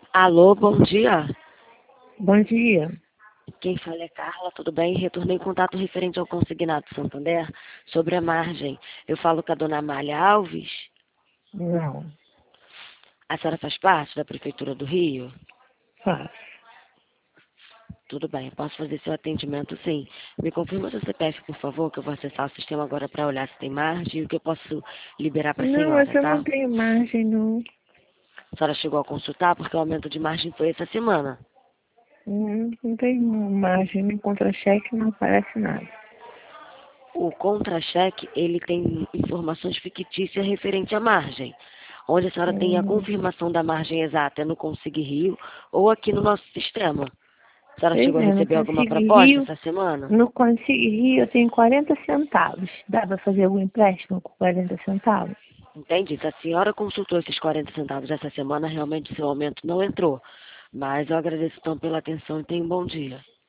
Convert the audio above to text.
Alô, bom dia. Bom dia. Quem fala é Carla, tudo bem? Retornei contato referente ao consignado Santander sobre a margem. Eu falo com a dona Amália Alves. Não, A senhora faz parte da Prefeitura do Rio? faz. Tudo bem, posso fazer seu atendimento sim. Me confirma seu CPF, por favor, que eu vou acessar o sistema agora para olhar se tem margem e o que eu posso liberar para a Não, senhora, essa eu tá? não tenho margem, não. A senhora chegou a consultar porque o aumento de margem foi essa semana. Não tenho margem, nem contra-cheque, não aparece nada. O contra-cheque, ele tem informações fictícias referente à margem, onde a senhora tem a Hum, confirmação da margem exata no Consigue Rio ou aqui no nosso sistema. A senhora Pois chegou a é, no receber alguma Consigo proposta Rio, essa semana? no Consigo Rio eu tenho 40 centavos. Dá para fazer algum empréstimo com 40 centavos? Entende? Se a senhora consultou esses 40 centavos essa semana, realmente seu aumento não entrou. Mas eu agradeço então pela atenção e tenha um bom dia.